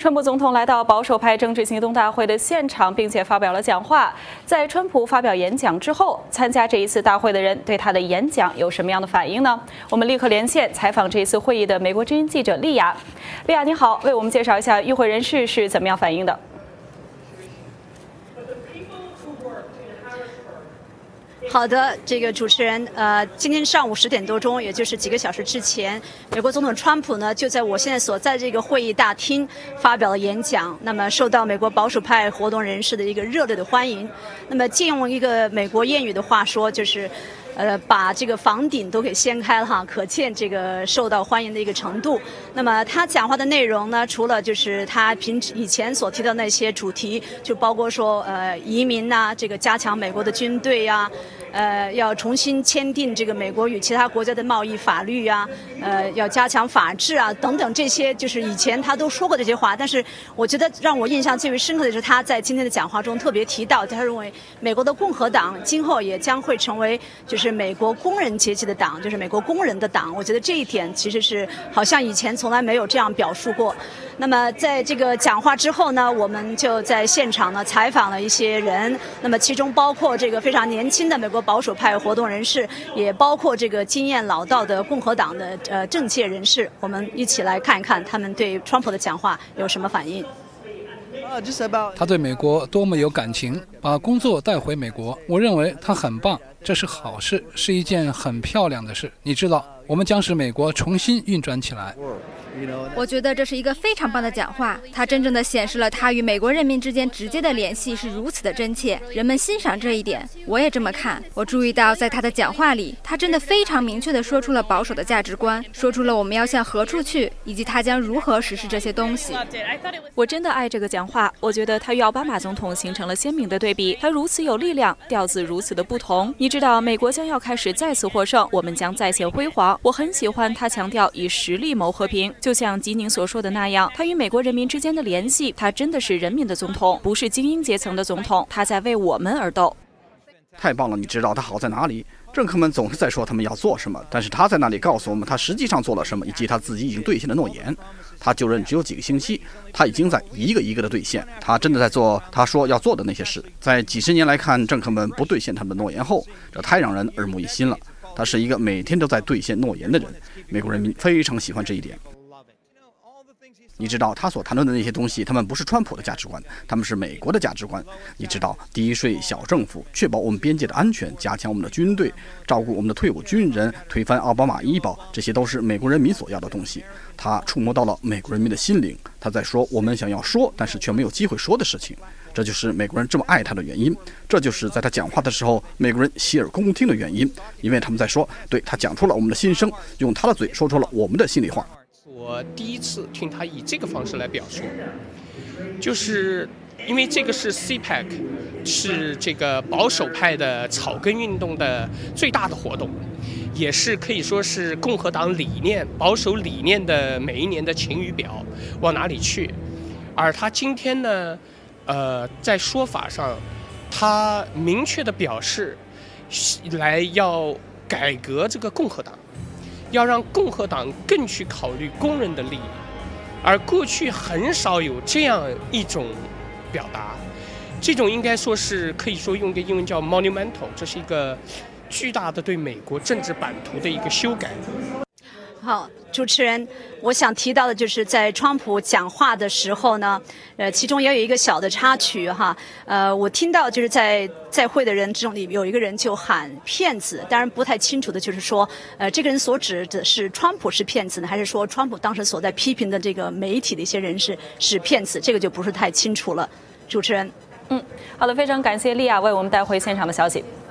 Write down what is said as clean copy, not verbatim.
川普总统来到保守派政治行动大会的现场，并且发表了讲话。在川普发表演讲之后，参加这一次大会的人对他的演讲有什么样的反应呢？我们立刻连线采访这一次会议的美国之音记者莉亚。莉亚，你好，为我们介绍一下与会人士是怎么样反应的？ 好的，这个主持人，今天上午10点多钟，也就是几个小时之前，美国总统川普呢就在我现在所在这个会议大厅发表了演讲，那么受到美国保守派活动人士的一个热烈的欢迎。那么借用一个美国谚语的话说，就是把这个房顶都给掀开了哈，可见这个受到欢迎的一个程度。那么他讲话的内容呢，除了就是他以前所提到那些主题，就包括说移民呐，这个加强美国的军队呀。要重新签订这个美国与其他国家的贸易法律啊，要加强法治啊，等等这些，就是以前他都说过这些话。但是我觉得让我印象最为深刻的是他在今天的讲话中特别提到，他认为美国的共和党今后也将会成为就是美国工人阶级的党，就是美国工人的党。我觉得这一点其实是好像以前从来没有这样表述过。那么在这个讲话之后呢，我们就在现场呢采访了一些人，那么其中包括这个非常年轻的美国保守派活动人士，也包括这个经验老道的共和党的政界人士。我们一起来看一看他们对川普的讲话有什么反应。 他对美国多么有感情，把工作带回美国，我认为他很棒，这是好事，是一件很漂亮的事。你知道，我们将使美国重新运转起来。 我觉得这是一个非常棒的讲话，它真正的显示了他与美国人民之间直接的联系是如此的真切，人们欣赏这一点，我也这么看。我注意到在他的讲话里，他真的非常明确地说出了保守的价值观，说出了我们要向何处去，以及他将如何实施这些东西。 我真的爱这个讲话，我觉得他与奥巴马总统形成了鲜明的对比，他如此有力量，调子如此的不同。你知道，美国将要开始再次获胜，我们将再现辉煌。我很喜欢他强调以实力谋和平，就像吉宁所说的那样，他与美国人民之间的联系，他真的是人民的总统，不是精英阶层的总统，他在为我们而斗。 太棒了，你知道他好在哪里？政客们总是在说他们要做什么，但是他在那里告诉我们他实际上做了什么，以及他自己已经兑现的诺言。他就任只有几个星期，他已经在一个一个的兑现，他真的在做他说要做的那些事。在几十年来看，政客们不兑现他们的诺言后，这太让人耳目一新了。他是一个每天都在兑现诺言的人，美国人民非常喜欢这一点。你知道他所谈论的那些东西，他们不是川普的价值观，他们是美国的价值观。你知道，低税、小政府，确保我们边界的安全，加强我们的军队，照顾我们的退伍军人，推翻奥巴马医保，这些都是美国人民所要的东西。他触摸到了美国人民的心灵，他在说我们想要说，但是却没有机会说的事情。这就是美国人这么爱他的原因，这就是在他讲话的时候，美国人洗耳恭听的原因，因为他们在说，对，他讲出了我们的心声，用他的嘴说出了我们的心里话。 我第一次听他以这个方式来表述，就是因为这个是 CPAC， 是这个保守派的草根运动的最大的活动，也是可以说是共和党理念、保守理念的每一年的晴雨表往哪里去。而他今天呢，在说法上，他明确的表示，来要改革这个共和党。要让共和党更去考虑工人的利益，而过去很少有这样一种表达，这种应该说是可以说用个英文叫 monumental， 这是一个巨大的对美国政治版图的一个修改。 好，主持人，我想提到的就是在川普讲话的时候呢，其中也有一个小的插曲哈，我听到就是在会的人中里有一个人就喊骗子，当然不太清楚的就是说，这个人所指的是川普是骗子呢，还是说川普当时所在批评的这个媒体的一些人是骗子，这个就不是太清楚了。主持人， 好的，非常感谢莉亚为我们带回现场的消息。